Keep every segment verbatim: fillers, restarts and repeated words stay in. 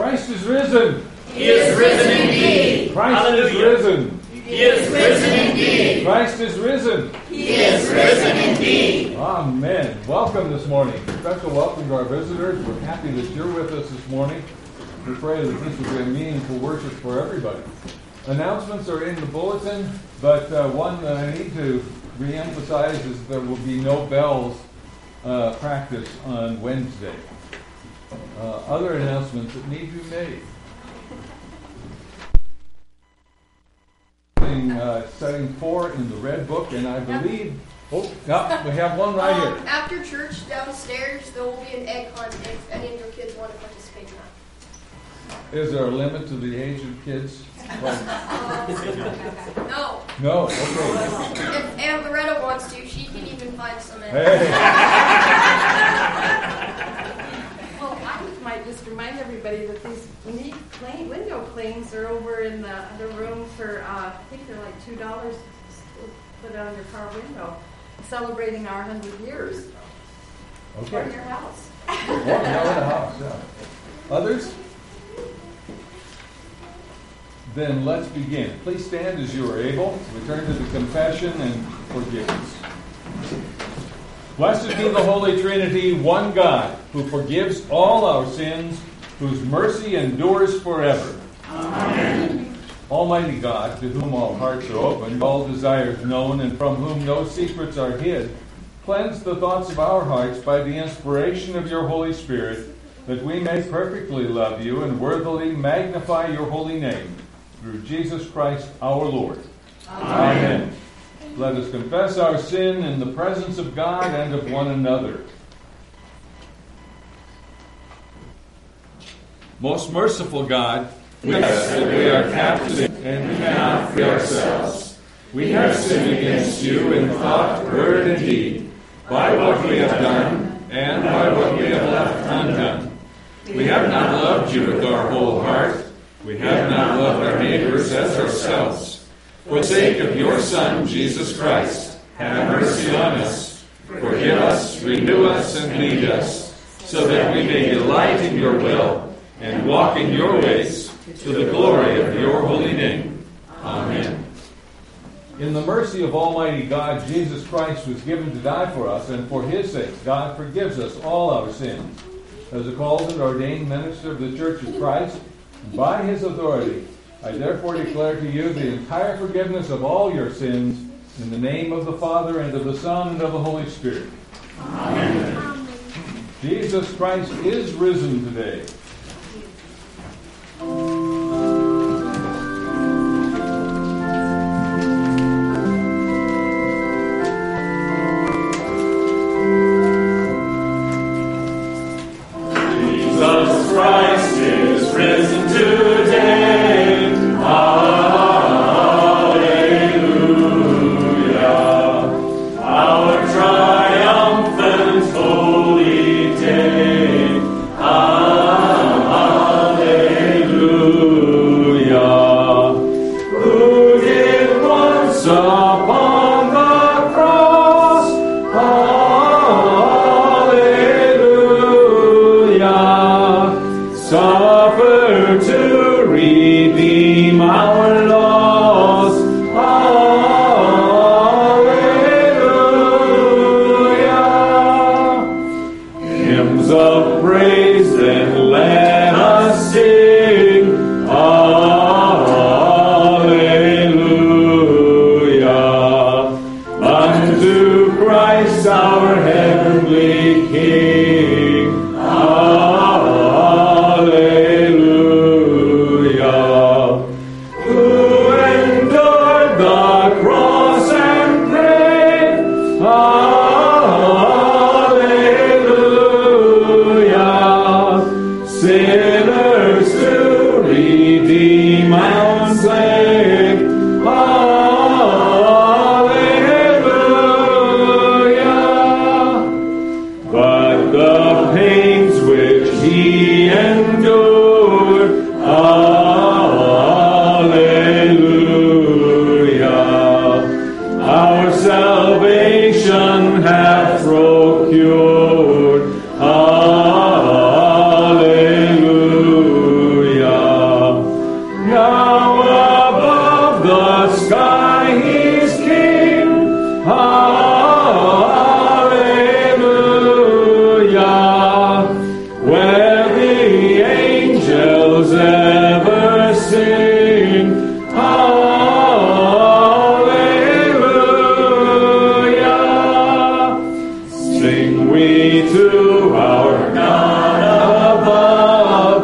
Christ is risen. He is risen indeed. Christ Hallelujah. is risen. He is risen indeed. Christ is risen. He is risen indeed. Amen. Welcome this morning. Special welcome to our visitors. We're happy that you're with us this morning. We pray that this will be a meaningful worship for everybody. Announcements are in the bulletin, but uh, one that I need to re-emphasize is there will be no bells uh, practice on Wednesday. Uh, other announcements that need to be made. Uh, setting four in the Red Book, and I believe, oh, yeah, we have one right um, here. After church downstairs, there will be an egg hunt if any of your kids want to participate in that. Is there a limit to the age of kids? Like, No. no, okay. If Aunt Loretta wants to, she can even find some eggs. Hey. Well, I might just remind everybody that these neat plane, window planes are over in the other room for, uh, I think they're like two dollars to put on your car window, celebrating our one hundred years. Okay. Or your house. Well, now in the house, yeah. Others? Then let's begin. Please stand as you are able. Return to the confession and forgiveness. Blessed be the Holy Trinity, one God, who forgives all our sins, whose mercy endures forever. Amen. Almighty God, to whom all hearts are open, all desires known, and from whom no secrets are hid, cleanse the thoughts of our hearts by the inspiration of your Holy Spirit, that we may perfectly love you and worthily magnify your holy name, through Jesus Christ our Lord. Amen. Amen. Let us confess our sin in the presence of God and of one another. Most merciful God, we confess that we are captives and cannot free ourselves. We have sinned against you in thought, word, and deed, by what we have done and by what we have left undone. We have not loved you with our whole heart. We have not loved our neighbors as ourselves. For the sake of your Son, Jesus Christ, have mercy on us. Forgive us, renew us, and lead us, so that we may delight in your will and walk in your ways, to the glory of your holy name. Amen. In the mercy of Almighty God, Jesus Christ was given to die for us, and for his sake, God forgives us all our sins. As a called and ordained minister of the Church of Christ, and by his authority, I therefore declare to you the entire forgiveness of all your sins, in the name of the Father, and of the Son, and of the Holy Spirit. Amen. Amen. Jesus Christ is risen today. Jesus Christ is risen today. to our God above.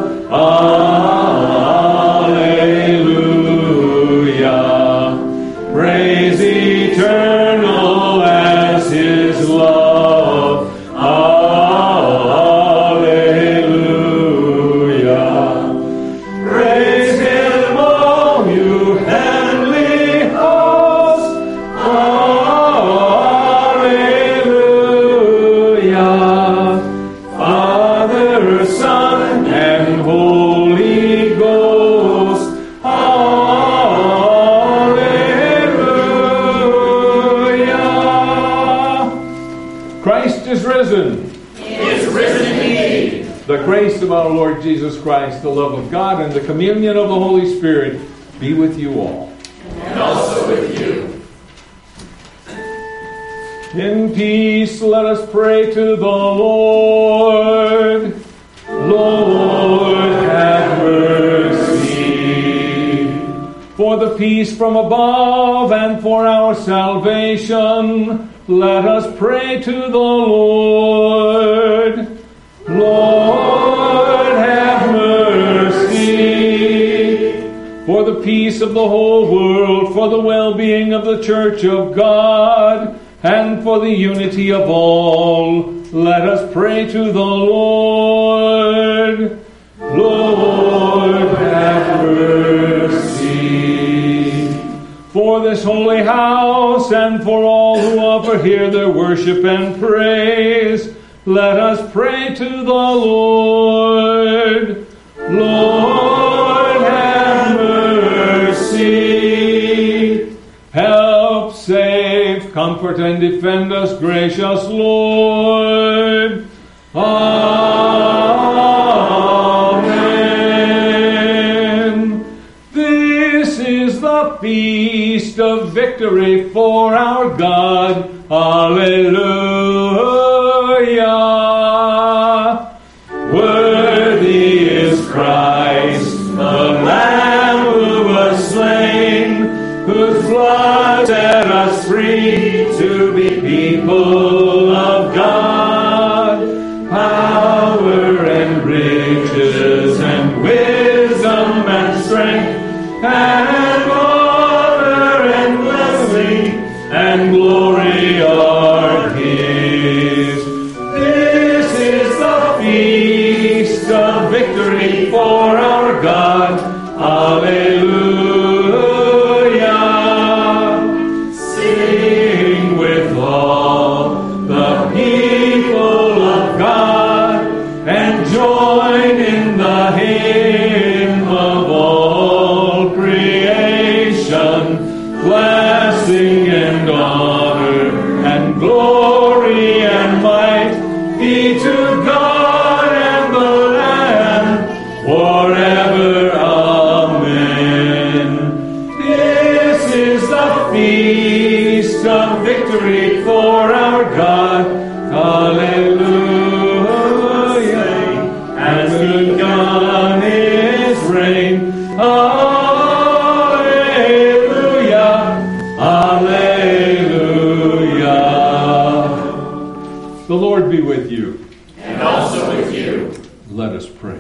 Alleluia. Praise eternal as his love. Alleluia. Praise him, all you heavenly hosts. Alleluia. Father, Son, and Holy Ghost. Alleluia. Christ is risen. Is risen indeed. The grace of our Lord Jesus Christ, the love of God, and the communion of the Holy Spirit be with you all. And also with you. In peace, let us pray to the Lord. Lord, have mercy. For the peace from above and for our salvation, let us pray to the Lord. Lord, have mercy. For the peace of the whole world, for the well-being of the Church of God, and for the unity of all, let us pray to the Lord. Lord, have mercy. For this holy house, and for all who offer here their worship and praise, let us pray to the Lord. Lord, have mercy. Help, save, comfort, and defend us, gracious Lord. Amen. This is the feast of victory for our God. Alleluia. Worthy is Christ, the Lamb who was slain, whose blood set us free to be people of God. Power and riches and wisdom and strength and honor and blessing and glory are his. This is the feast of victory for our God. Alleluia. Sing with all the people of God and join in the hymn of all creation. Blessing and honor and glory and might be to God and the Lamb forever. Amen. This is the feast of victory for our God. Alleluia. Has begun his reign. Alleluia. Alleluia. The Lord be with you. And also with you. Let us pray.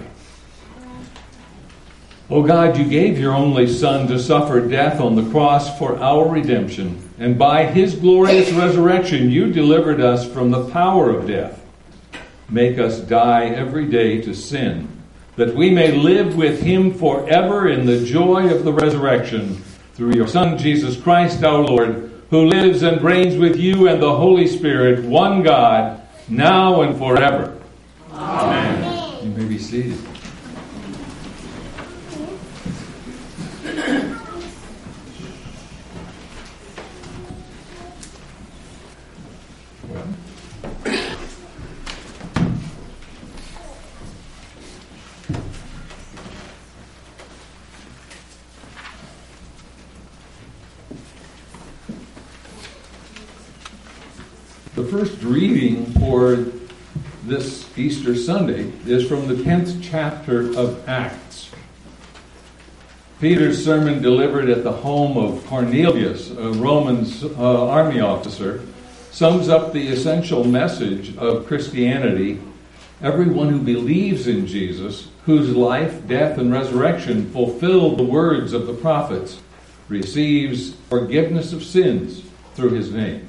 O God, you gave your only Son to suffer death on the cross for our redemption, and by his glorious resurrection you delivered us from the power of death. Make us die every day to sin, that we may live with him forever in the joy of the resurrection, through your Son Jesus Christ our Lord, who lives and reigns with you and the Holy Spirit, one God, now and forever. Amen. You may be seated. The first reading for this Easter Sunday is from the tenth chapter of Acts. Peter's sermon delivered at the home of Cornelius, a Roman uh, army officer, sums up the essential message of Christianity. Everyone who believes in Jesus, whose life, death, and resurrection fulfilled the words of the prophets, receives forgiveness of sins through his name.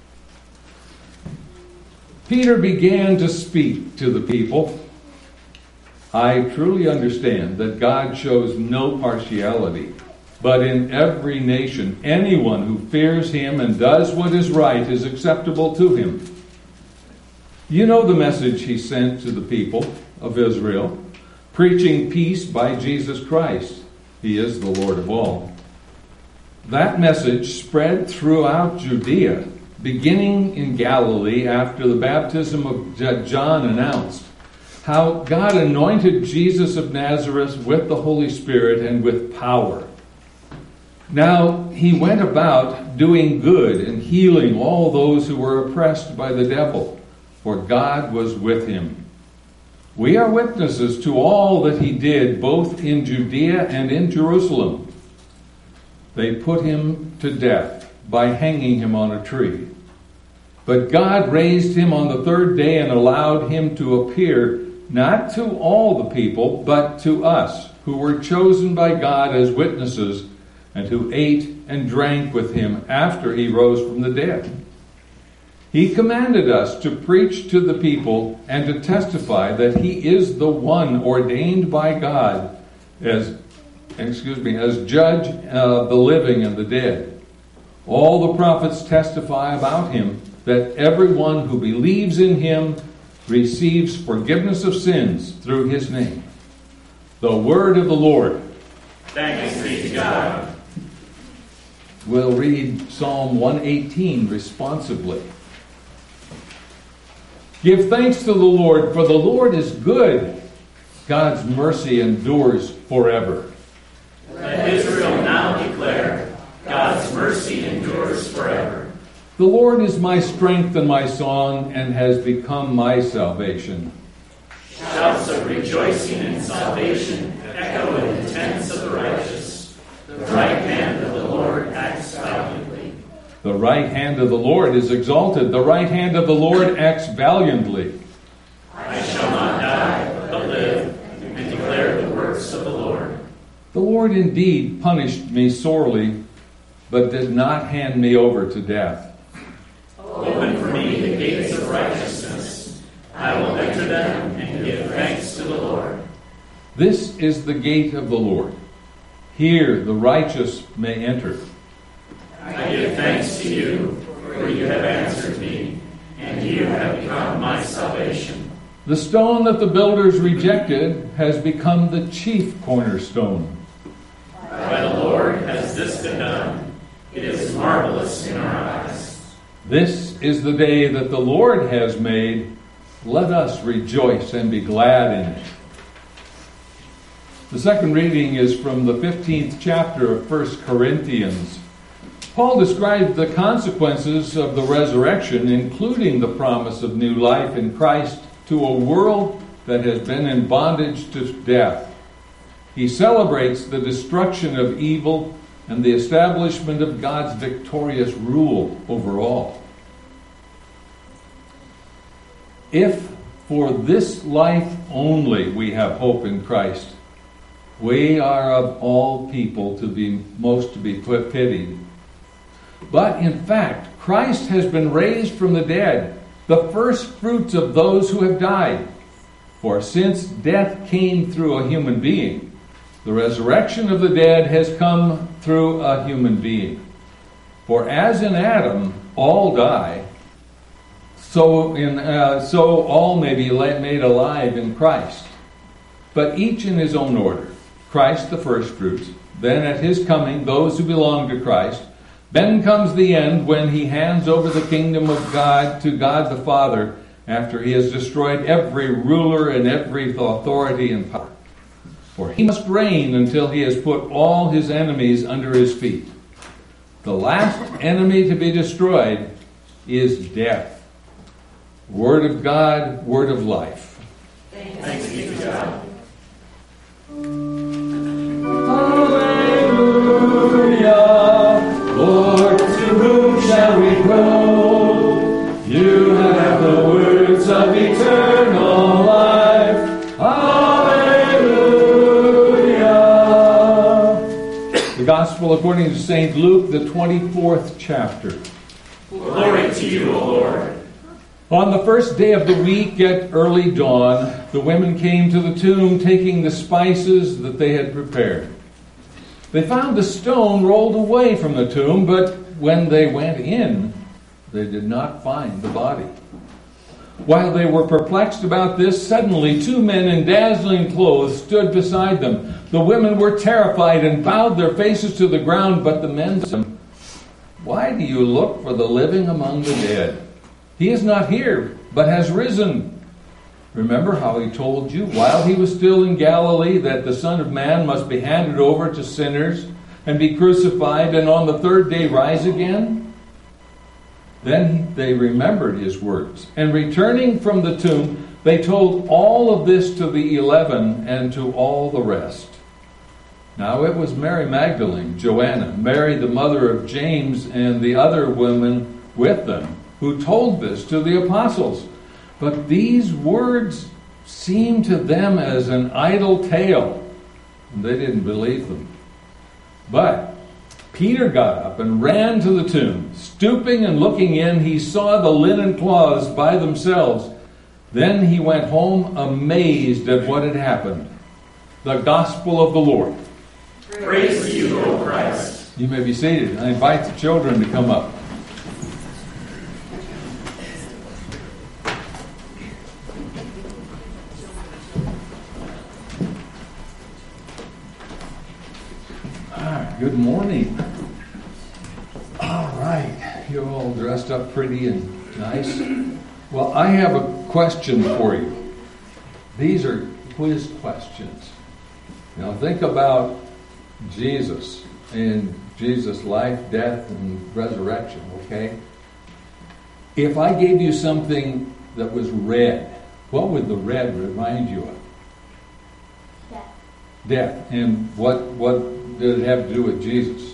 Peter began to speak to the people. I truly understand that God shows no partiality, but in every nation, anyone who fears him and does what is right is acceptable to him. You know the message he sent to the people of Israel, preaching peace by Jesus Christ. He is the Lord of all. That message spread throughout Judea, beginning in Galilee after the baptism of John announced how God anointed Jesus of Nazareth with the Holy Spirit and with power. Now he went about doing good and healing all those who were oppressed by the devil, for God was with him. We are witnesses to all that he did, both in Judea and in Jerusalem. They put him to death by hanging him on a tree. But God raised him on the third day and allowed him to appear not to all the people, but to us, who were chosen by God as witnesses and who ate and drank with him after he rose from the dead. He commanded us to preach to the people and to testify that he is the one ordained by God as, excuse me, as judge of the living and the dead. All the prophets testify about him, that everyone who believes in him receives forgiveness of sins through his name. The word of the Lord. Thanks be to God. We'll read Psalm one eighteen responsibly. Give thanks to the Lord, for the Lord is good. God's mercy endures forever. Let Israel now declare, God's mercy endures forever. The Lord is my strength and my song, and has become my salvation. Shouts of rejoicing and salvation echo in the tents of the righteous. The right hand of the Lord acts valiantly. The right hand of the Lord is exalted. The right hand of the Lord acts valiantly. I shall not die, but live, and declare the works of the Lord. The Lord indeed punished me sorely, but did not hand me over to death. Open for me the gates of righteousness. I will enter them and give thanks to the Lord. This is the gate of the Lord. Here the righteous may enter. I give thanks to you, for you have answered me, and you have become my salvation. The stone that the builders rejected has become the chief cornerstone. By the Lord has this been done. It is marvelous in our eyes. This is the day that the Lord has made. Let us rejoice and be glad in it. The second reading is from the fifteenth chapter of First Corinthians. Paul describes the consequences of the resurrection, including the promise of new life in Christ to a world that has been in bondage to death. He celebrates the destruction of evil and the establishment of God's victorious rule over all. If for this life only we have hope in Christ, we are of all people to be most to be pitied. But in fact, Christ has been raised from the dead, the first fruits of those who have died. For since death came through a human being, the resurrection of the dead has come through a human being. For as in Adam all die, so in uh, so all may be made alive in Christ, but each in his own order. Christ the first fruits, then at his coming those who belong to Christ. Then comes the end, when he hands over the kingdom of God to God the Father, after he has destroyed every ruler and every authority and power. For he must reign until he has put all his enemies under his feet. The last enemy to be destroyed is death. Word of God, word of life. Thanks be to God. Hallelujah. Lord, to whom shall we go? words of eternal life. Hallelujah. The Gospel according to Saint Luke, the twenty-fourth chapter. Glory to you, O Lord. On the first day of the week at early dawn, the women came to the tomb taking the spices that they had prepared. They found the stone rolled away from the tomb, but when they went in, they did not find the body. While they were perplexed about this, suddenly two men in dazzling clothes stood beside them. The women were terrified and bowed their faces to the ground, but the men said, "Why do you look for the living among the dead? He is not here, but has risen. Remember how he told you while he was still in Galilee that the Son of Man must be handed over to sinners and be crucified and on the third day rise again?" Then they remembered his words, and returning from the tomb, they told all of this to the eleven and to all the rest. Now it was Mary Magdalene, Joanna, Mary the mother of James, and the other women with them, who told this to the apostles. But these words seemed to them as an idle tale, and they didn't believe them. But Peter got up and ran to the tomb. Stooping and looking in, he saw the linen cloths by themselves. Then he went home amazed at what had happened. The Gospel of the Lord. Praise to you, O Christ. You may be seated. I invite the children to come up. Good morning. All right. You're all dressed up pretty and nice. Well, I have a question for you. These are quiz questions. Now think about Jesus and Jesus' life, death, and resurrection, okay? If I gave you something that was red, what would the red remind you of? Death. Death. And what what did it have to do with Jesus?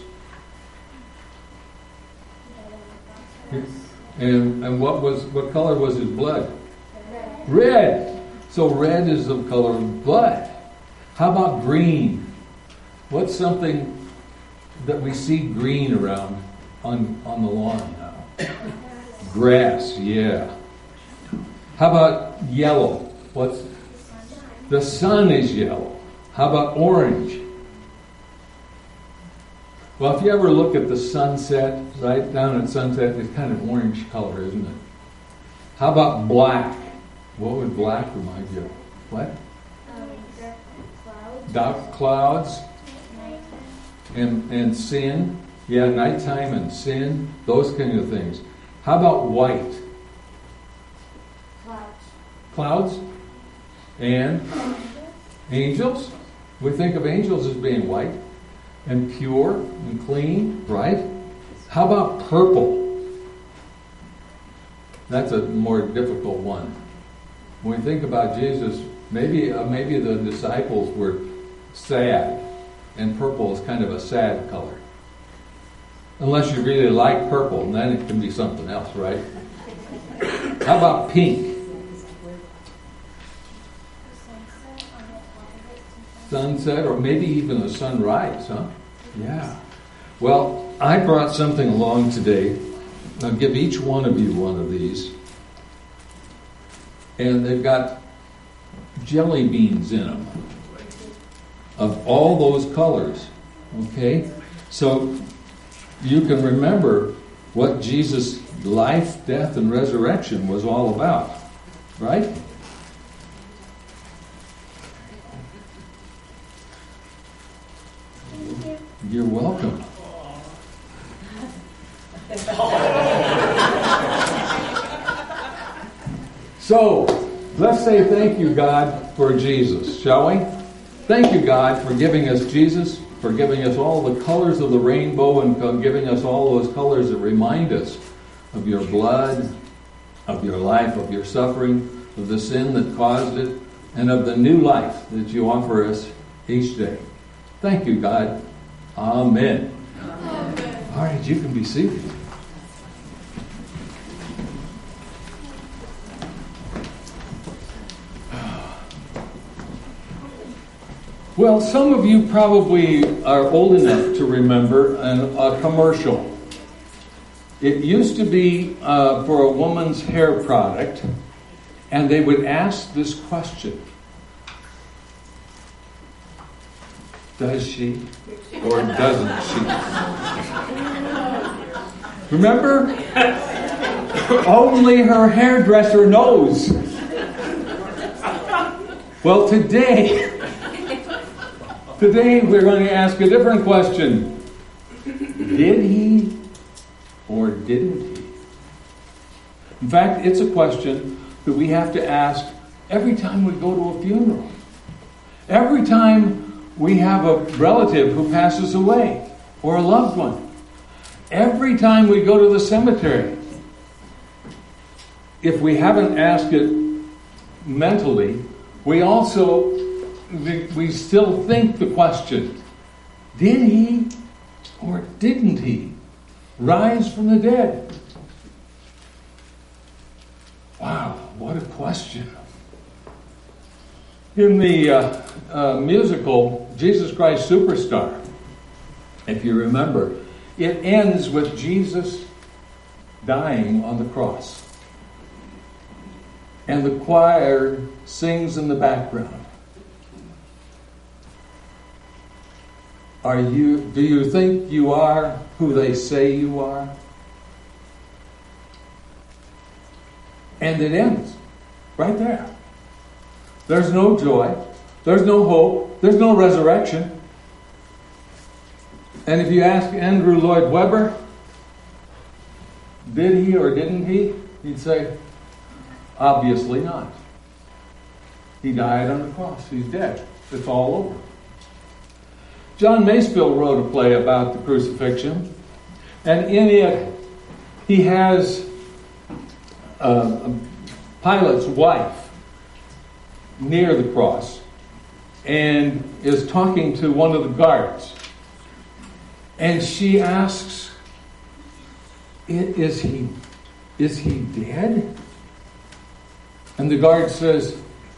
And and what was what color was his blood? Red. Red. So red is the color of blood. How about green? What's something that we see green around on on the lawn now? Grass, yeah. How about yellow? What's the sun is yellow. How about orange? Well, if you ever look at the sunset, right down at sunset, it's kind of orange color, isn't it? How about black? What would black remind you of? What? Um, dark clouds. Dark clouds and and sin. Yeah, nighttime and sin. Those kind of things. How about white? Clouds. Clouds? And angels? We think of angels as being white and pure and clean, right? How about purple? That's a more difficult one. When we think about Jesus, maybe uh, maybe the disciples were sad, and purple is kind of a sad color. Unless you really like purple, and then it can be something else, right? How about pink? Sunset, or maybe even a sunrise, huh? Yeah. Well, I brought something along today. I'll give each one of you one of these. And they've got jelly beans in them of all those colors. Okay? So you can remember what Jesus' life, death, and resurrection was all about. Right? You're welcome. So, let's say thank you, God, for Jesus, shall we? Thank you, God, for giving us Jesus, for giving us all the colors of the rainbow, and for giving us all those colors that remind us of your blood, of your life, of your suffering, of the sin that caused it, and of the new life that you offer us each day. Thank you, God. Amen. Amen. All right, you can be seated. Well, some of you probably are old enough to remember an, a commercial. It used to be uh, for a woman's hair product, and they would ask this question: does she or doesn't she? Remember? Only her hairdresser knows. Well, today, today we're going to ask a different question. Did he or didn't he? In fact, it's a question that we have to ask every time we go to a funeral. Every time we have a relative who passes away or a loved one. Every time we go to the cemetery. If we haven't asked it mentally, we also, we still think the question, did he or didn't he rise from the dead? Wow, what a question. In the uh, uh, musical Jesus Christ Superstar, if you remember, it ends with Jesus dying on the cross. And the choir sings in the background. Are you, do you think you are who they say you are? And it ends right there. There's no joy. There's no hope. There's no resurrection. And if you ask Andrew Lloyd Webber, did he or didn't he? He'd say, obviously not. He died on the cross. He's dead. It's all over. John Masefield wrote a play about the crucifixion. And in it, he has uh, Pilate's wife near the cross and is talking to one of the guards. And she asks, is he, is he dead? And the guard says,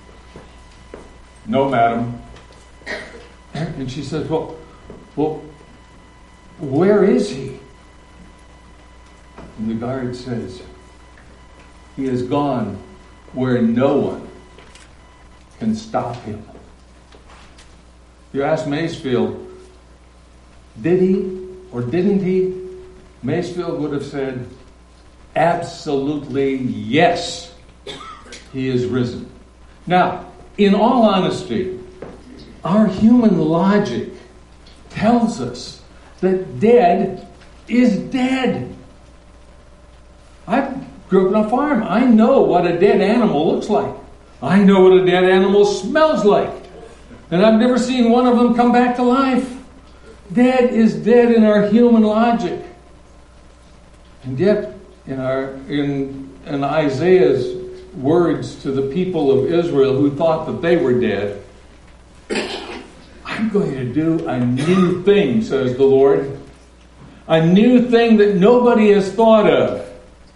no, madam. And she says, well, well, where is he? And the guard says, he has gone where no one can stop him. You ask Masefield, did he or didn't he? Masefield would have said, absolutely yes. He is risen. Now, in all honesty, our human logic tells us that dead is dead. I grew up on a farm. I know what a dead animal looks like. I know what a dead animal smells like. And I've never seen one of them come back to life. Dead is dead in our human logic. And yet, in our in, in Isaiah's words to the people of Israel who thought that they were dead, I'm going to do a new thing, says the Lord. A new thing that nobody has thought of.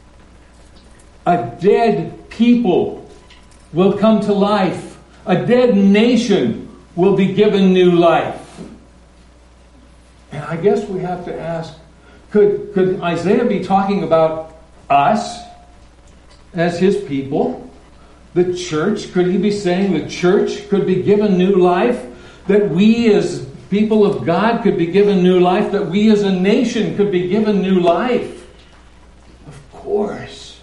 A dead people will come to life. A dead nation will be given new life. And I guess we have to ask, could, could Isaiah be talking about us as his people? The church? Could he be saying the church could be given new life? That we as people of God could be given new life? That we as a nation could be given new life? Of course.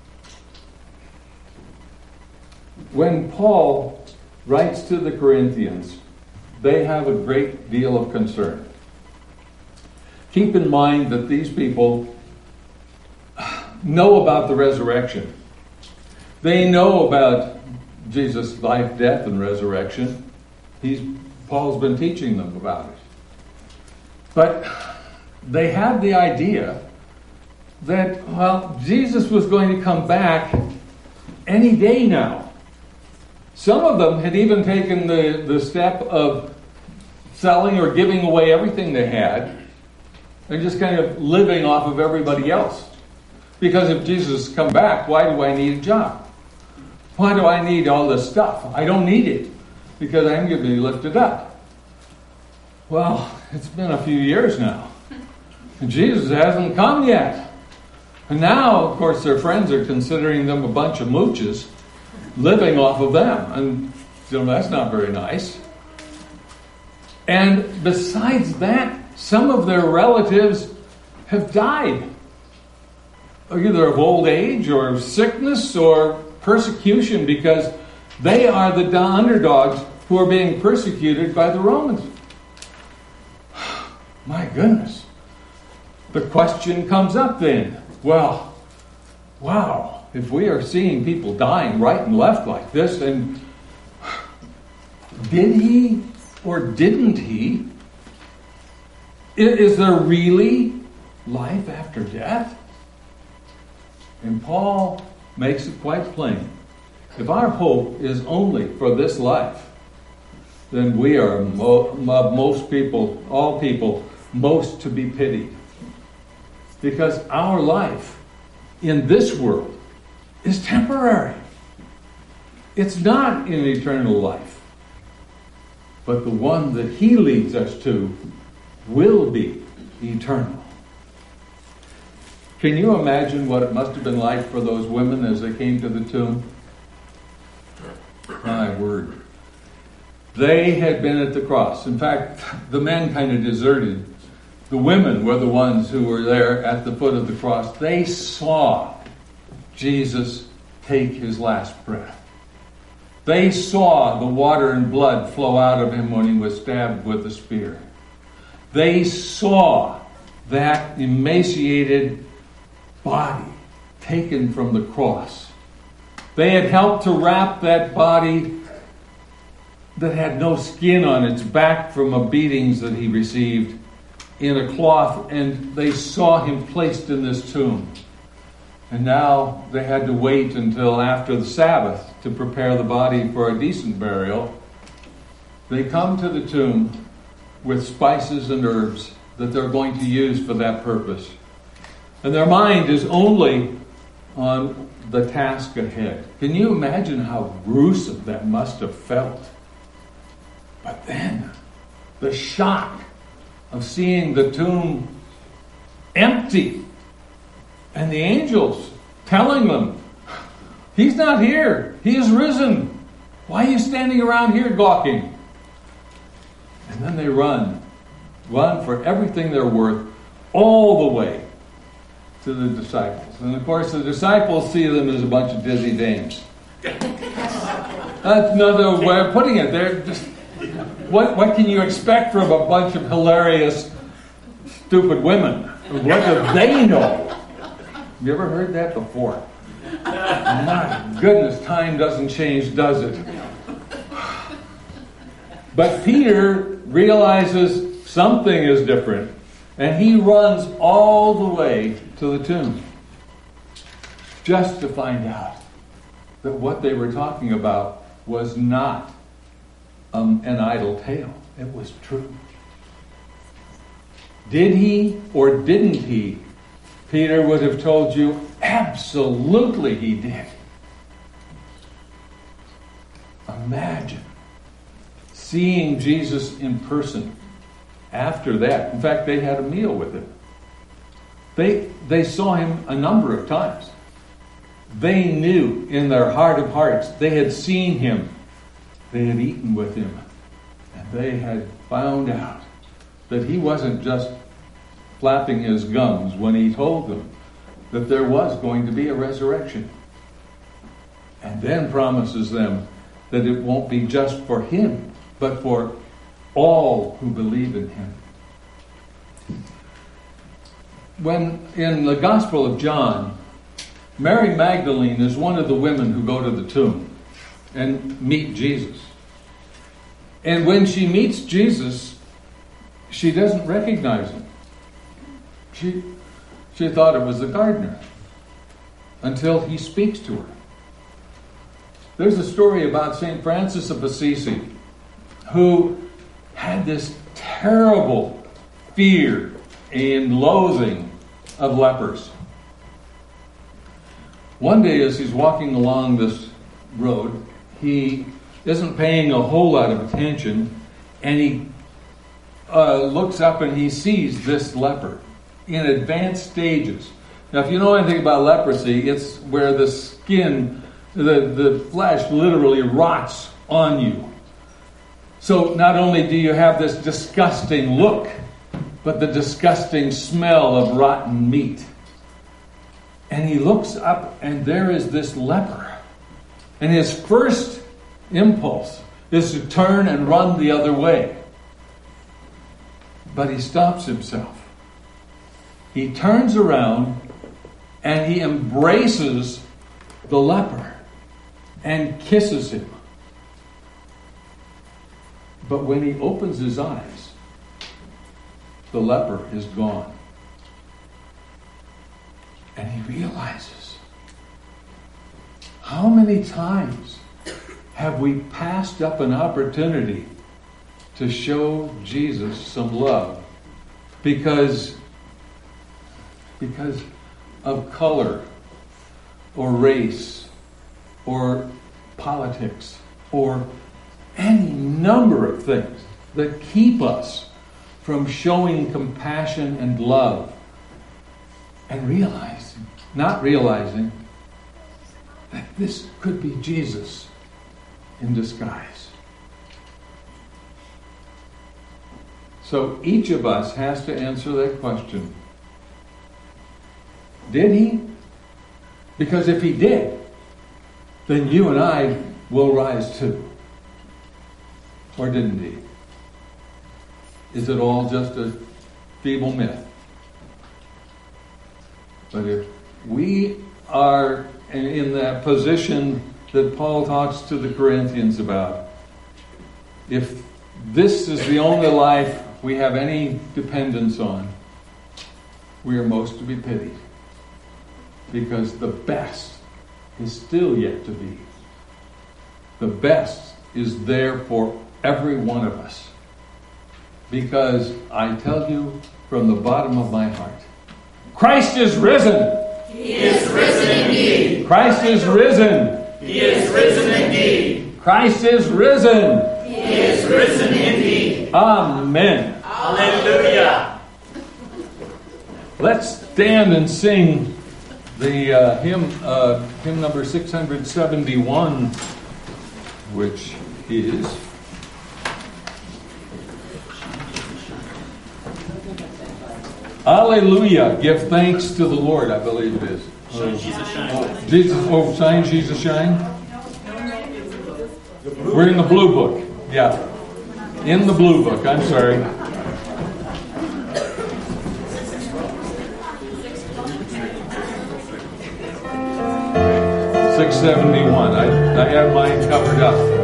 When Paul writes to the Corinthians, they have a great deal of concern. Keep in mind that these people know about the resurrection. They know about Jesus' life, death, and resurrection. He's, Paul's been teaching them about it. But they had the idea that, well, Jesus was going to come back any day now. Some of them had even taken the, the step of selling or giving away everything they had and just kind of living off of everybody else. Because if Jesus has come back, why do I need a job? Why do I need all this stuff? I don't need it because I'm going to be lifted up. well, it's been a few years now. And Jesus hasn't come yet. And now, of course, their friends are considering them a bunch of mooches living off of them. And you know, that's not very nice. And besides that, some of their relatives have died. Either of old age or of sickness or persecution, because they are the underdogs who are being persecuted by the Romans. My goodness. The question comes up then, well, wow, if we are seeing people dying right and left like this, and did he or didn't he? Is there really life after death? And Paul makes it quite plain. If our hope is only for this life, then we are mo- most people, all people, most to be pitied. Because our life in this world is temporary. It's not an eternal life. But the one that he leads us to will be eternal. Can you imagine what it must have been like for those women as they came to the tomb? My word. They had been at the cross. In fact, the men kind of deserted. The women were the ones who were there at the foot of the cross. They saw Jesus take his last breath. They saw the water and blood flow out of him when he was stabbed with a spear. They saw that emaciated body taken from the cross. They had helped to wrap that body that had no skin on its back from the beatings that he received in a cloth, and they saw him placed in this tomb. And now they had to wait until after the Sabbath to prepare the body for a decent burial. They come to the tomb with spices and herbs that they're going to use for that purpose. And their mind is only on the task ahead. Can you imagine how gruesome that must have felt? But then, the shock of seeing the tomb empty and the angels telling them, he's not here, he is risen. Why are you standing around here gawking? And then they run, run for everything they're worth, all the way to the disciples. And of course, the disciples see them as a bunch of dizzy dames. That's another way of putting it. They're just, what, what can you expect from a bunch of hilarious, stupid women? What do they know? You ever heard that before? My goodness, time doesn't change, does it? But Peter realizes something is different, and he runs all the way to the tomb just to find out that what they were talking about was not um, an idle tale. It was true. Did he or didn't he? Peter would have told you, absolutely he did. Imagine seeing Jesus in person after that. In fact, they had a meal with him. They, they saw him a number of times. They knew in their heart of hearts, they had seen him. They had eaten with him. And they had found out that he wasn't just flapping his gums when he told them that there was going to be a resurrection. And then promises them that it won't be just for him, but for all who believe in him. When in the Gospel of John, Mary Magdalene is one of the women who go to the tomb and meet Jesus. And when she meets Jesus, she doesn't recognize him. She, she thought it was the gardener until he speaks to her. There's a story about Saint Francis of Assisi who had this terrible fear and loathing of lepers. One day as he's walking along this road, he isn't paying a whole lot of attention, and he uh, looks up and he sees this leper in advanced stages. Now, if you know anything about leprosy, it's where the skin, the, the flesh literally rots on you. So not only do you have this disgusting look, but the disgusting smell of rotten meat. And he looks up and there is this leper. And his first impulse is to turn and run the other way. But he stops himself. He turns around and he embraces the leper and kisses him. But when he opens his eyes, the leper is gone. And he realizes, how many times have we passed up an opportunity to show Jesus some love because, because of color or race or politics or any number of things that keep us from showing compassion and love and realizing, not realizing that this could be Jesus in disguise. So each of us has to answer that question. Did he? Because if he did, then you and I will rise too. Or didn't he? Is it all just a feeble myth? But if we are in that position that Paul talks to the Corinthians about, if this is the only life we have any dependence on, we are most to be pitied. Because the best is still yet to be. The best is there for every one of us. Because I tell you from the bottom of my heart, Christ is risen. He is risen indeed. Christ is risen. He is risen indeed. Christ is risen. He is risen indeed. Amen. Hallelujah. Let's stand and sing the uh, hymn, uh, hymn number six hundred seventy-one, which is Alleluia. Give thanks to the Lord, I believe it is. Shine, Jesus, shine. Jesus, oh, shine, Jesus, shine. We're in the blue book. Yeah. In the blue book. I'm sorry. six seventy-one. I, I have mine covered up.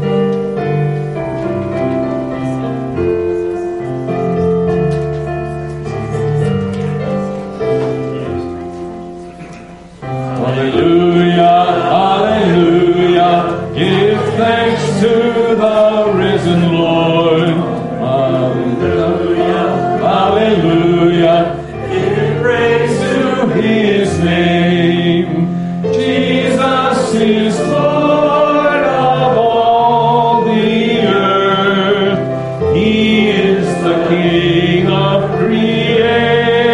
Hallelujah, hallelujah, give thanks to the risen Lord. Hallelujah, hallelujah, give praise to his name. Jesus is Lord of all the earth. He is the King of creation.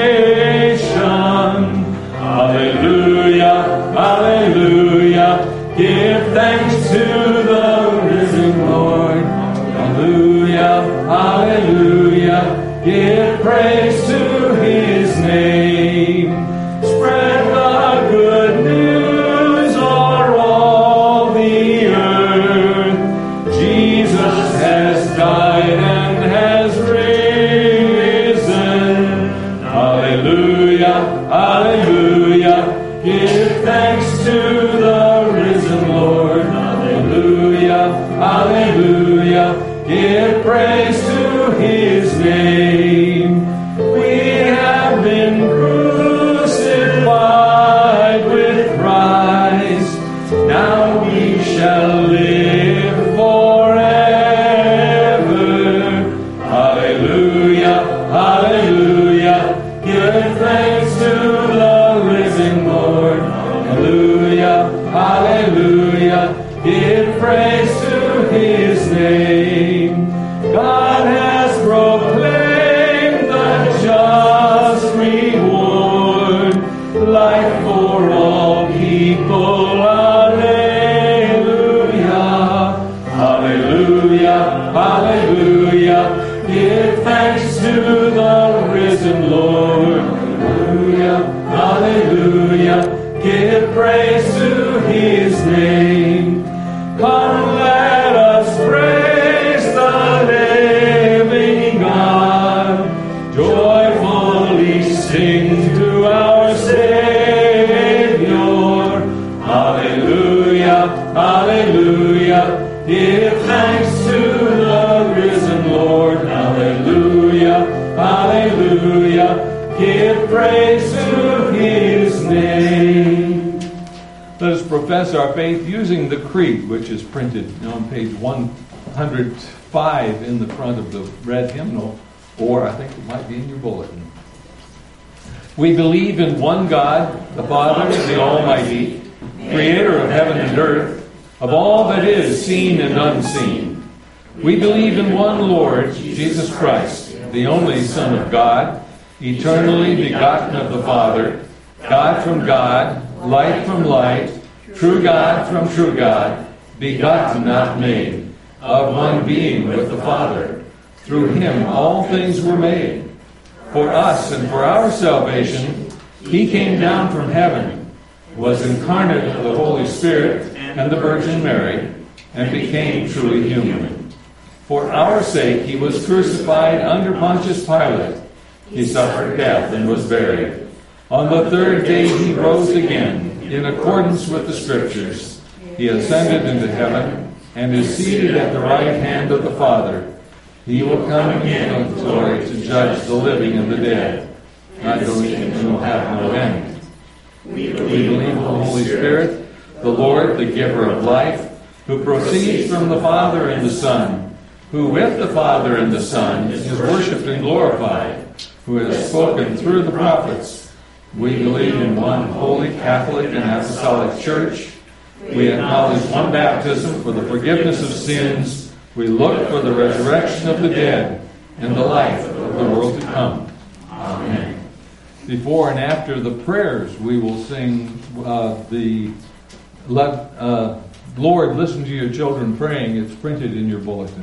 Hallelujah, hallelujah, give thanks to the risen Lord. Hallelujah, hallelujah, give praise to his name. Spread the good news o'er all the earth. Jesus has died and has risen. Hallelujah, hallelujah, give thanks to the risen Lord. Hallelujah, hallelujah, give praise to his name. We have been crucified with Christ. Now we shall live forever. Hallelujah, hallelujah, give thanks to the risen Lord. Hallelujah, hallelujah, give praise to his name. God has proclaimed Hallelujah. Give thanks to the risen Lord. Hallelujah. Hallelujah. Give praise to His name. Let us profess our faith using the creed, which is printed on page one hundred five in the front of the red hymnal, or I think it might be in your bulletin. We believe in one God, the Father, the Almighty, creator of heaven and earth, of all that is seen and unseen. We believe in one Lord, Jesus Christ, the only Son of God, eternally begotten of the Father, God from God, light from light, true God from true God, begotten, not made, of one being with the Father. Through Him all things were made. For us and for our salvation, He came down from heaven, was incarnate of the Holy Spirit and the Virgin Mary, and became truly human. For our sake He was crucified under Pontius Pilate. He suffered death and was buried. On the third day He rose again, in accordance with the Scriptures. He ascended into heaven, and is seated at the right hand of the Father. He will come again in glory to judge the living and the dead. Not only will have no end. We believe in the Holy Spirit, the Lord, the giver of life, who proceeds from the Father and the Son, who with the Father and the Son is worshipped and glorified, who has spoken through the prophets. We believe in one holy Catholic and Apostolic Church. We acknowledge one baptism for the forgiveness of sins. We look for the resurrection of the dead and the life of the world to come. Amen. Before and after the prayers, we will sing uh, the let, uh, Lord, listen to your children praying. It's printed in your bulletin.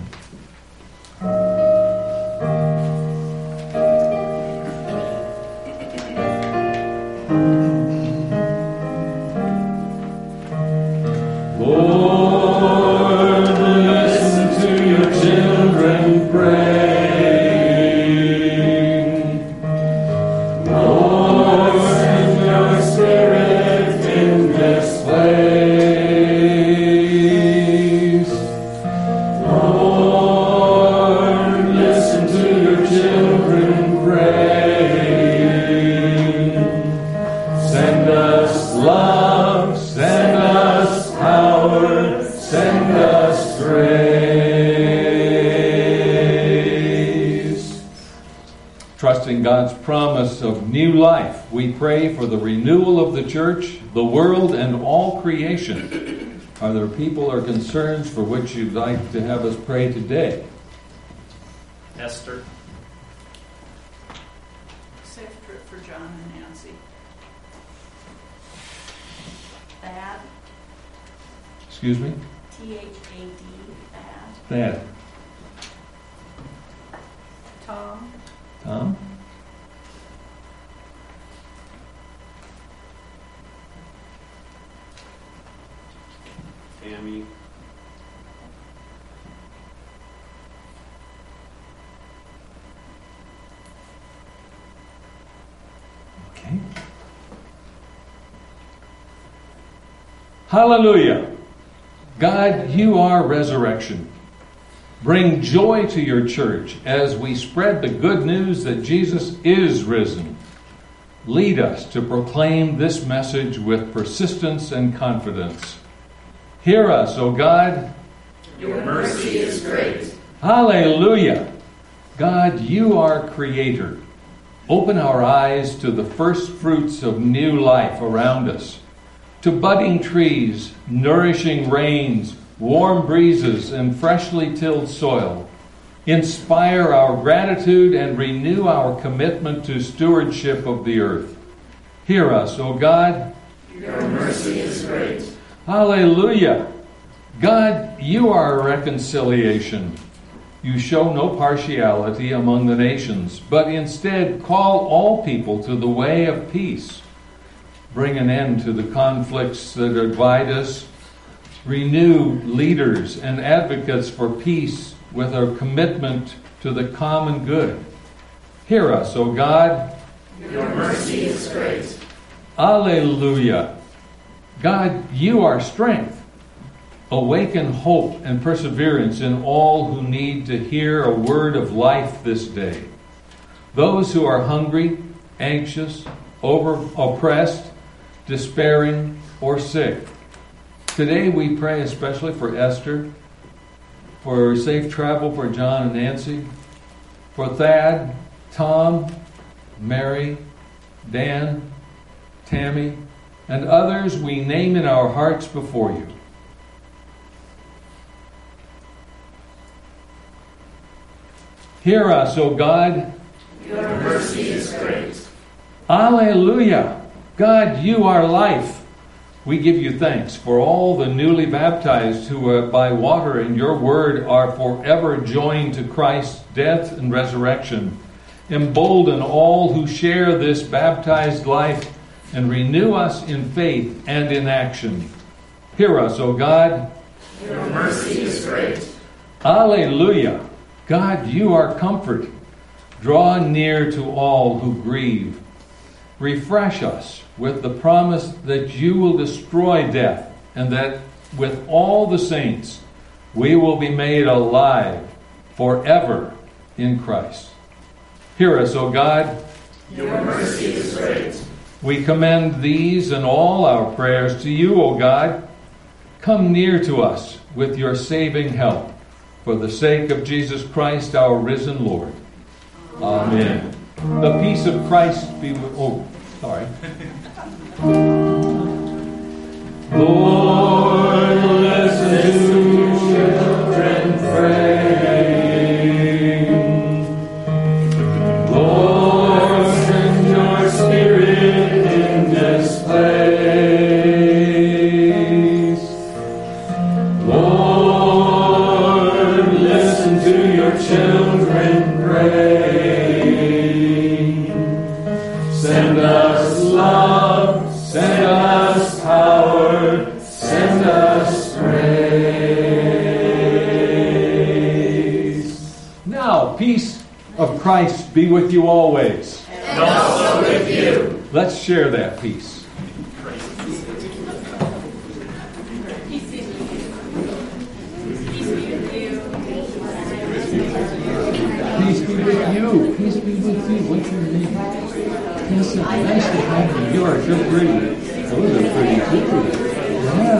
Lord, listen to your children praying. Lord, send your Spirit in this place. Lord, listen to your children praying. Send us love, send us power, send us grace. Trusting God's promise of new life, we pray for the renewal of the church, the world, and all creation. Are there people or concerns for which you'd like to have us pray today? Esther. Safe trip for John and Nancy. Thad. Excuse me? T H A D. Thad. Thad. Tom. Tom? Tammy. Okay. Hallelujah. God, you are resurrection. Bring joy to your church as we spread the good news that Jesus is risen. Lead us to proclaim this message with persistence and confidence. Hear us, O God. Your mercy is great. Hallelujah. God, you are creator. Open our eyes to the first fruits of new life around us, to budding trees, nourishing rains, warm breezes, and freshly tilled soil. Inspire our gratitude and renew our commitment to stewardship of the earth. Hear us, O God. Your mercy is great. Hallelujah. God, you are reconciliation. You show no partiality among the nations, but instead call all people to the way of peace. Bring an end to the conflicts that divide us. Renew leaders and advocates for peace with a commitment to the common good. Hear us, O God. Your mercy is great. Alleluia. God, you are strength. Awaken hope and perseverance in all who need to hear a word of life this day. Those who are hungry, anxious, over oppressed, despairing, or sick. Today we pray especially for Esther, for safe travel for John and Nancy, for Thad, Tom, Mary, Dan, Tammy, and others we name in our hearts before you. Hear us, O God. Your mercy is great. Alleluia. God, you are life. We give you thanks for all the newly baptized who are by water in your word are forever joined to Christ's death and resurrection. Embolden all who share this baptized life and renew us in faith and in action. Hear us, O God. Your mercy is great. Alleluia. God, you are comfort. Draw near to all who grieve. Refresh us with the promise that you will destroy death and that with all the saints we will be made alive forever in Christ. Hear us, O God. Your mercy is great. We commend these and all our prayers to you, O God. Come near to us with your saving help. For the sake of Jesus Christ, our risen Lord. Amen. The peace of Christ be with... Oh, sorry. Lord, listen to children praying. Lord, send your Spirit in this place. Lord, listen to your children praying. Send us love, send us power, send us grace. Now, peace of Christ be with you always. And also with you. Let's share that peace. Peace be with you. Peace be with you. What's your name? Yes, nice to have you. You are so pretty. Those are pretty too. Yeah.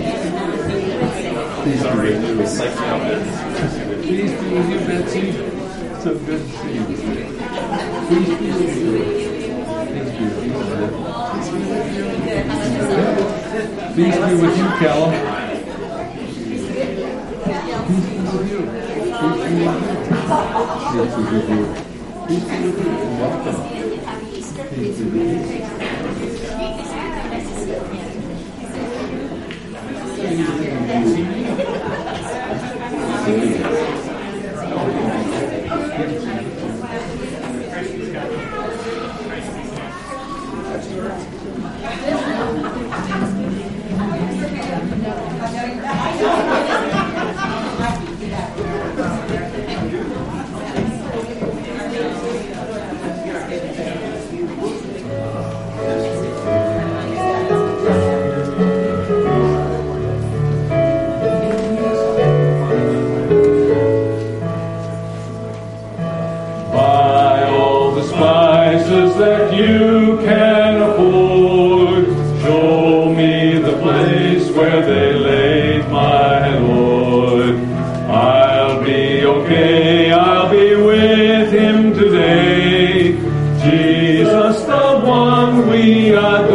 Peace be with you. Peace be with you, Betsy. So good to see you. Peace be with you. Peace be with you. Peace be with you, Callum. Peace be with you. Peace be with you. Peace be with you. Peace be with you. Welcome. Peace be with you. That you can afford, show me the place where they laid my Lord. I'll be okay, I'll be with him today. Jesus, the one we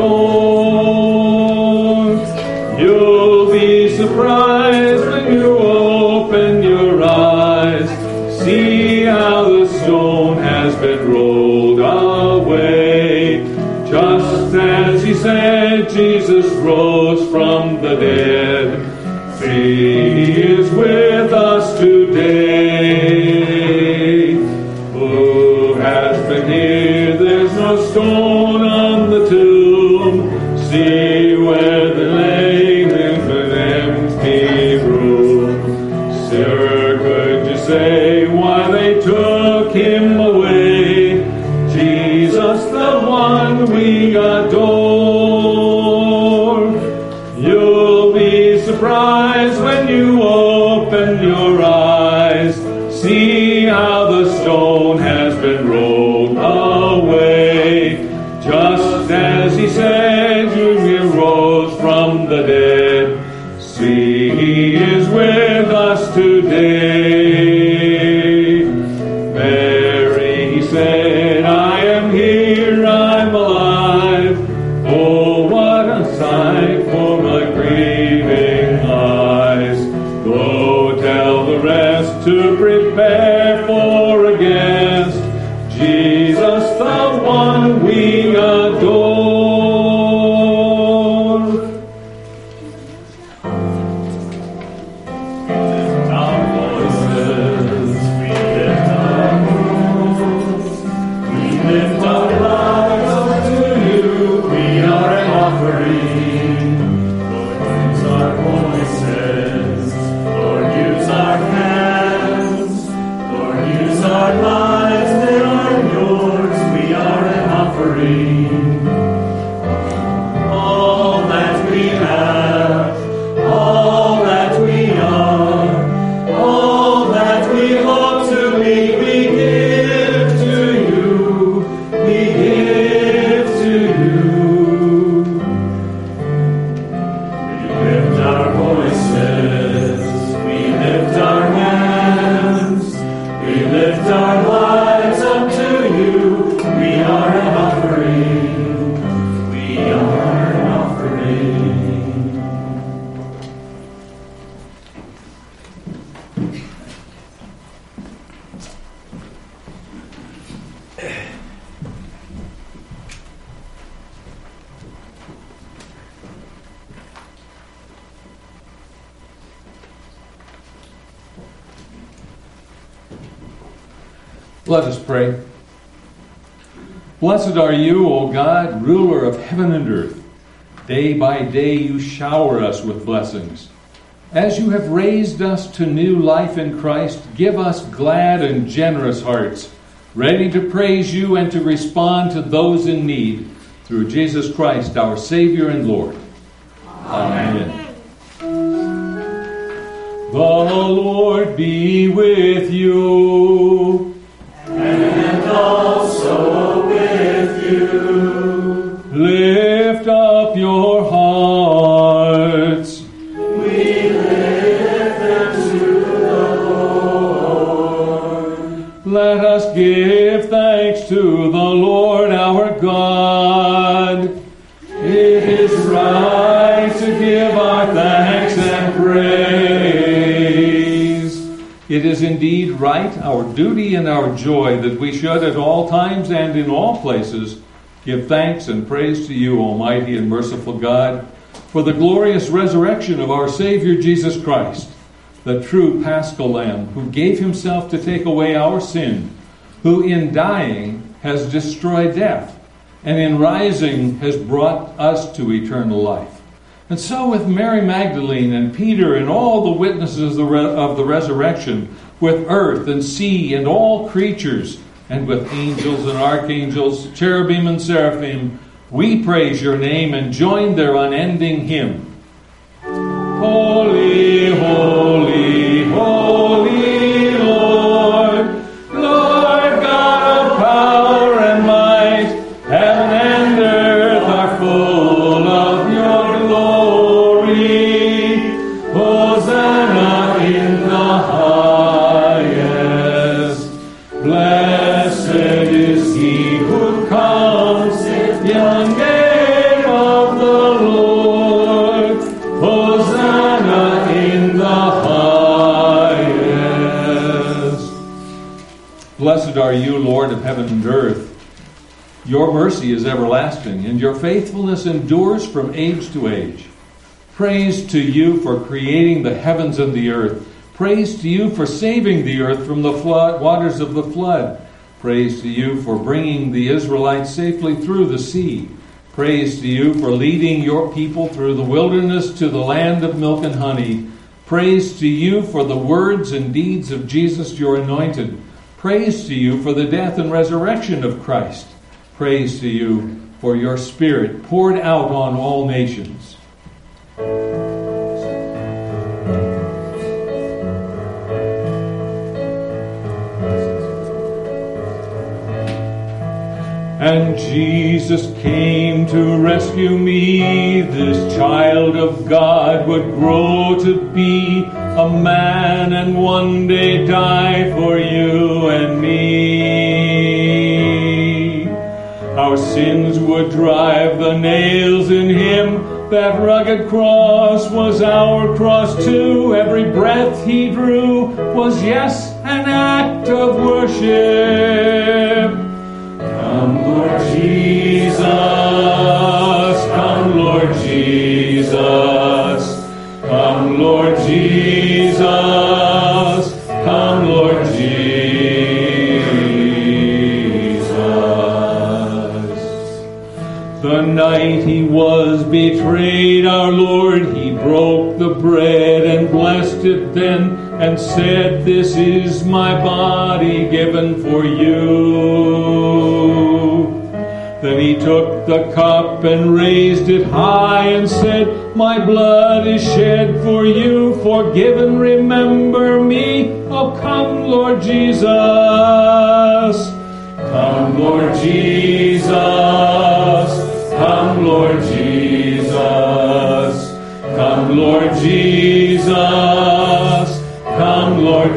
adore. You'll be surprised when you open your eyes, see how the stone has been rolled away. Just as he said, Jesus rose from the dead. He is with us today. Who has been here? There's no stone on the tomb. See where they lay in an empty room. Sir, could you say why they took him away? Jesus, the one we adore. You'll be surprised says when you open your eyes, see how the stone has been rolled away. Just as he said, he rose from the dead. See, he is with us today. Mary, he said, I am here, I'm alive. Oh, what a sight for my grieving eyes. Go tell the rest to prepare for a guest, Jesus, the one we adore. Our voices, we lift our voices, we lift our lives up to you. We are an offering. Lord, use our voices. Lord, use our hands. Lord, use our lives. They are yours. We are an offering. All that we have, all that we are, all that we hope to be, we give to you. We give to you. We lift our voices. We lift our hands. We lift our lives up to you. We are an offering. We are an offering. Let us pray. Blessed are you, O God, ruler of heaven and earth. Day by day you shower us with blessings. As you have raised us to new life in Christ, give us glad and generous hearts, ready to praise you and to respond to those in need, through Jesus Christ, our Savior and Lord. Amen. The Lord be with you. And also with you. Lift up your hearts. We lift them to the Lord. Let us give thanks to the Lord our God. It is right to give our thanks and praise. It is indeed right, our duty and our joy, that we should at all times and in all places give thanks and praise to you, Almighty and merciful God, for the glorious resurrection of our Savior Jesus Christ, the true Paschal Lamb, who gave himself to take away our sin, who in dying has destroyed death, and in rising has brought us to eternal life. And so with Mary Magdalene and Peter and all the witnesses of the resurrection, with earth and sea and all creatures, and with angels and archangels, cherubim and seraphim, we praise your name and join their unending hymn. Holy, holy, holy Lord, Lord God of power and might, heaven and earth are full of your glory. Hosanna in the highest. Blessed is he who comes in the name of the Lord. Hosanna in the highest. Blessed are you, Lord of heaven and earth. Your mercy is everlasting, and your faithfulness endures from age to age. Praise to you for creating the heavens and the earth. Praise to you for saving the earth from the flood, waters of the flood. Praise to you for bringing the Israelites safely through the sea. Praise to you for leading your people through the wilderness to the land of milk and honey. Praise to you for the words and deeds of Jesus, your anointed. Praise to you for the death and resurrection of Christ. Praise to you for your Spirit poured out on all nations. And Jesus came to rescue me. This child of God would grow to be a man and one day die for you and me. Our sins would drive the nails in him. That rugged cross was our cross too. Every breath he drew was, yes, an act of worship. Come, Lord Jesus, come, Lord Jesus, come, Lord Jesus, come, Lord Jesus. The night he was betrayed, our Lord, he broke the bread and blessed it then, and said, "This is my body given for you." Then he took the cup and raised it high and said, "My blood is shed for you. Forgive and remember me. Oh, come, Lord Jesus. Come, Lord Jesus. Come, Lord Jesus. Come, Lord Jesus. Come, Lord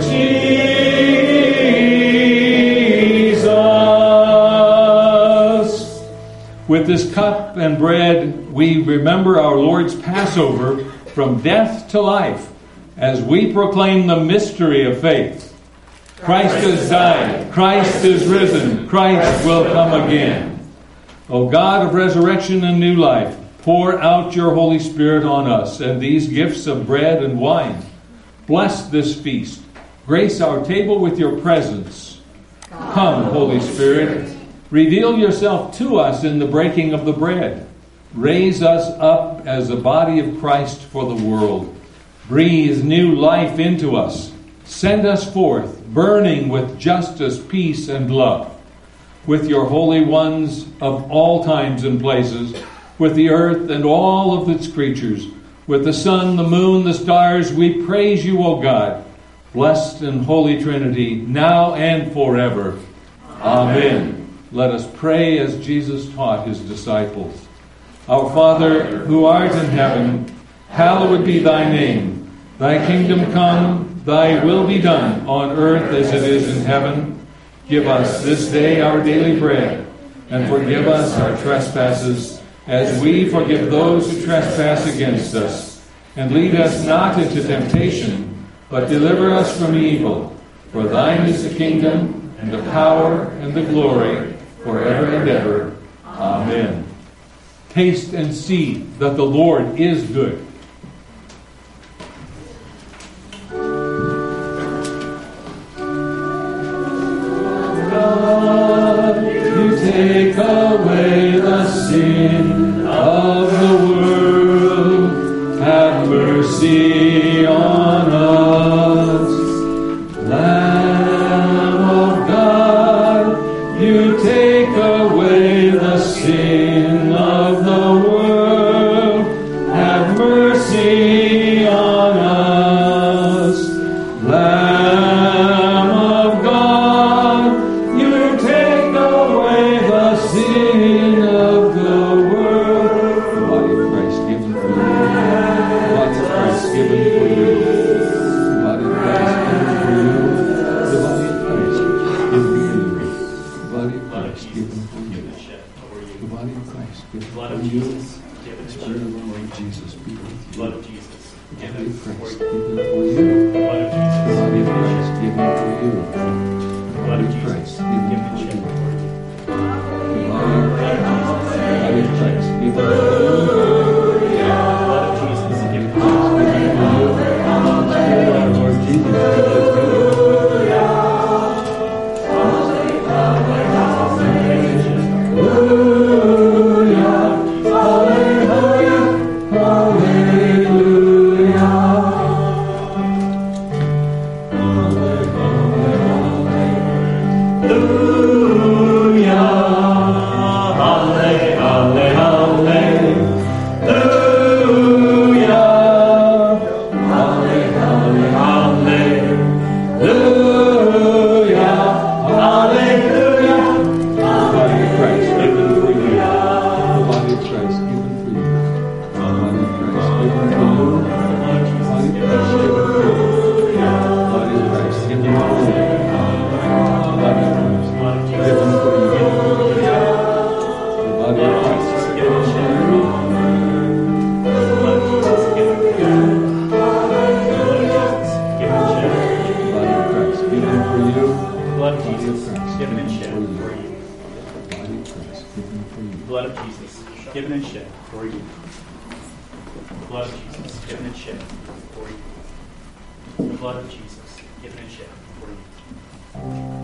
Jesus. With this cup and bread, we remember our Lord's Passover from death to life as we proclaim the mystery of faith. Christ has died. Christ is risen. Christ will come again. O God of resurrection and new life, pour out your Holy Spirit on us and these gifts of bread and wine. Bless this feast. Grace our table with your presence. Come, Holy Spirit. Reveal yourself to us in the breaking of the bread. Raise us up as the body of Christ for the world. Breathe new life into us. Send us forth, burning with justice, peace, and love. With your holy ones of all times and places, with the earth and all of its creatures, with the sun, the moon, the stars, we praise you, O God, blessed and holy Trinity, now and forever. Amen. Amen. Let us pray as Jesus taught his disciples. Our Father, who art in heaven, hallowed be thy name. Thy kingdom come, thy will be done, on earth as it is in heaven. Give us this day our daily bread, and forgive us our trespasses, as we forgive those who trespass against us. And lead us not into temptation, but deliver us from evil. For thine is the kingdom, and the power, and the glory, forever and ever. Amen. Taste and see that the Lord is good. God, you take away the sin of the world. Have mercy on us. Lamb of God, you take away the sin of the world. Have mercy on us. Lamb of God, you take away the sin of the world. The body of Christ given for you. The body of Christ given for you. The body of Christ given for you. The body of Christ given for you. The body of Christ given for you. The body of Christ given for you. The Spirit of the Lord Jesus be with you. Blood of Jesus. The body of Christ given for you. Blood of The Jesus. body of Christ given for you. The Blood body of of Christ Jesus. given Give for the you. check for you. The body of Christ, the body of Christ given for you. Blood of Jesus. Give the check. Spirit of our Lord Jesus be with you. Hallelujah. blood of Jesus, given and shed for you. The blood of Jesus, given and shed for you. The blood of Jesus, given and shed for you.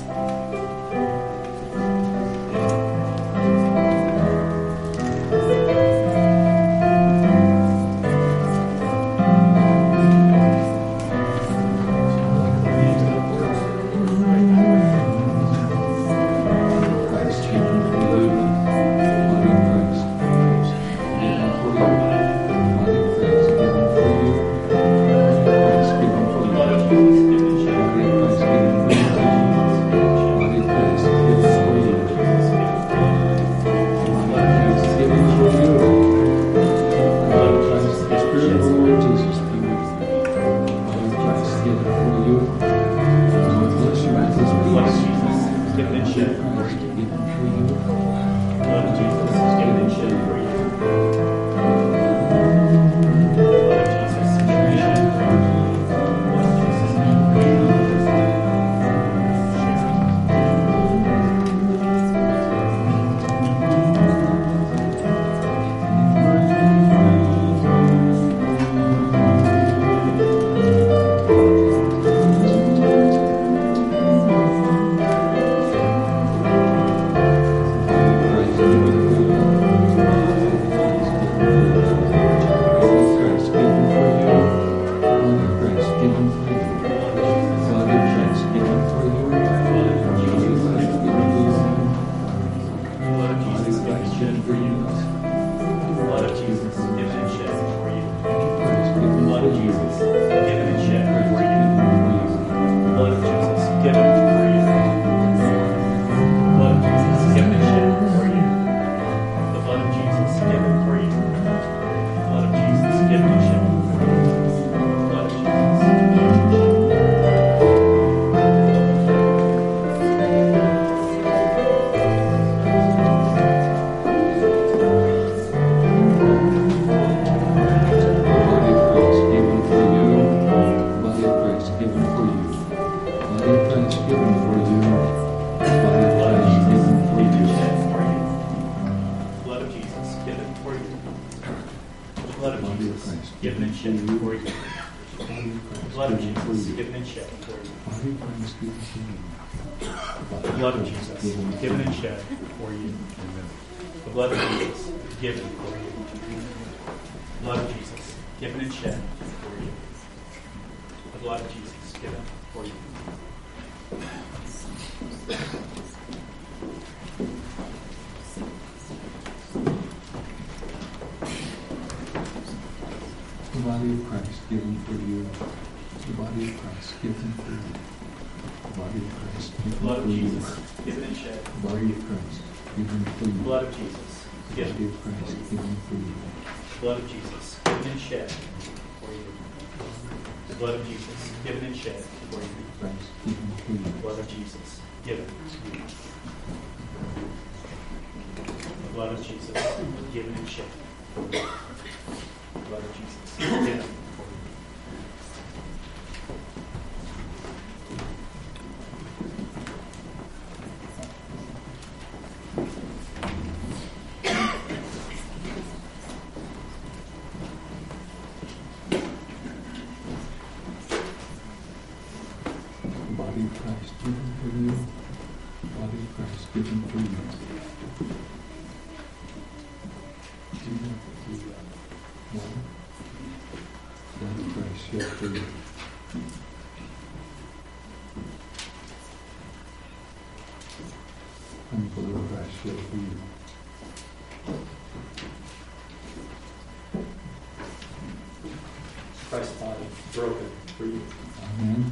Christ's body broken for you. Amen.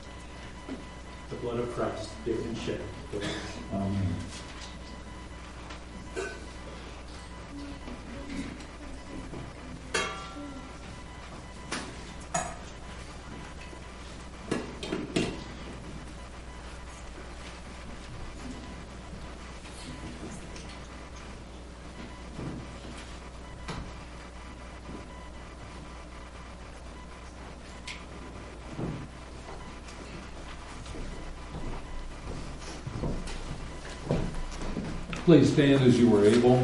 The blood of Christ given and shed for you. Amen. Please stand as you were able.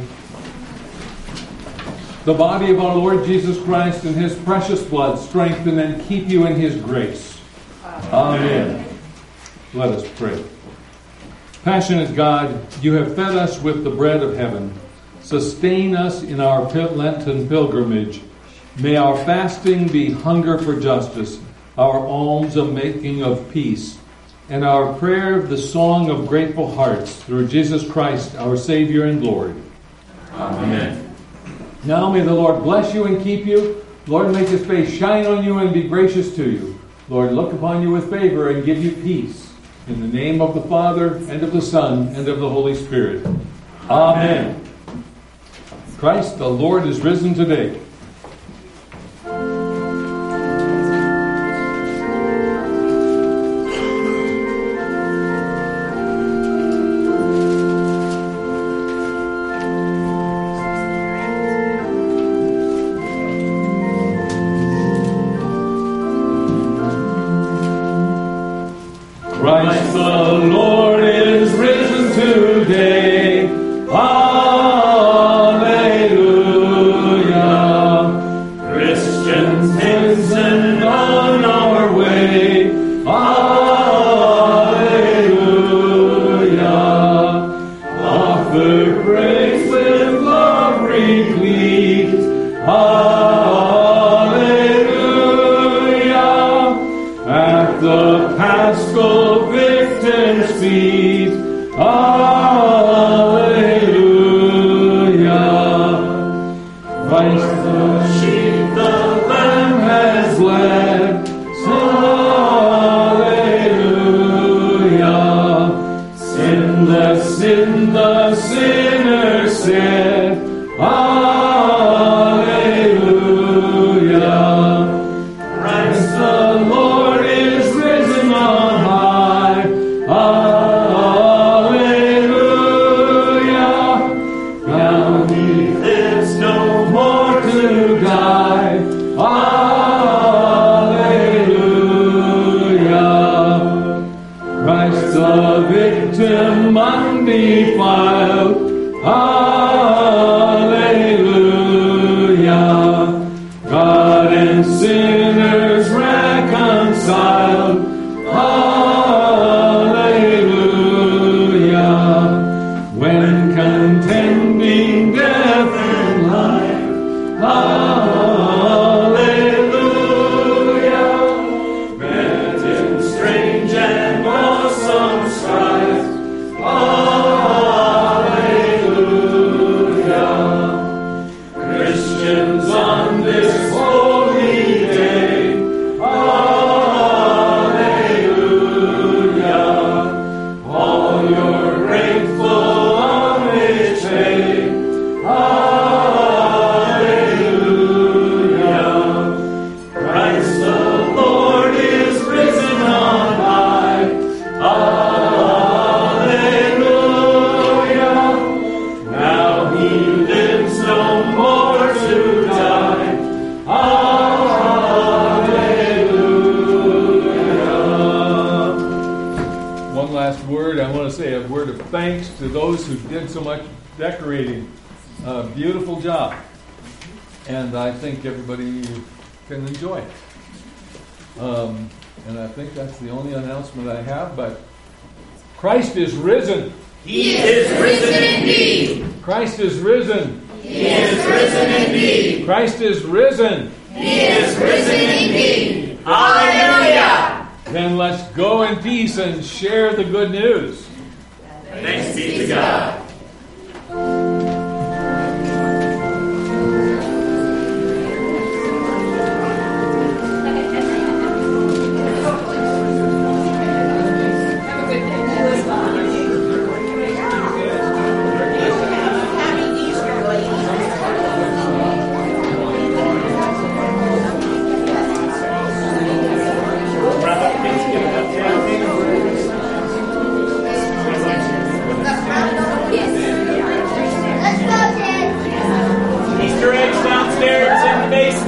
The body of our Lord Jesus Christ and His precious blood strengthen and keep you in His grace. Amen. Let us pray. Passionate God, you have fed us with the bread of heaven. Sustain us in our Lenten pilgrimage. May our fasting be hunger for justice, our alms a making of peace, and our prayer the song of grateful hearts through Jesus Christ, our Savior and Lord. Amen. Now may the Lord bless you and keep you. Lord, make His face shine on you and be gracious to you. Lord, look upon you with favor and give you peace. In the name of the Father, and of the Son, and of the Holy Spirit. Amen. Christ the Lord is risen today. Christ the Lord is risen today. Hallelujah. Christians hasten on our way. Hallelujah. Offer praise with love replete. Hallelujah. At the Paschal victim's feet. Hallelujah. Christ the sheep, the Lamb has led. Hallelujah. Sinless in the sinner said. Hallelujah. Christ the Lord is risen on high. Hallelujah. Now He lives no more to die. Hallelujah. Christ the victim undefiled. Hallelujah. God and sinners reconciled. Hallelujah. When contending death and life. Hallelujah. Met in strange and awesome strife. Hallelujah. Christians on this holy day. Hallelujah. All your grateful homage pay. Hallelujah. Christ the Lord is risen on high. Hallelujah. Now He lives no more to die. Hallelujah. One last word. I want to say a word of thanks to those who did so much decorating. Uh, beautiful job. And I think everybody can enjoy it. Um, and I think that's the only announcement I have, but Christ is risen. He is risen indeed. Christ is risen. He is risen indeed. Christ is risen. He is risen indeed. Hallelujah. Then let's go in peace and share the good news. Thanks be to God.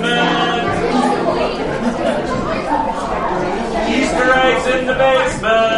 In the basement.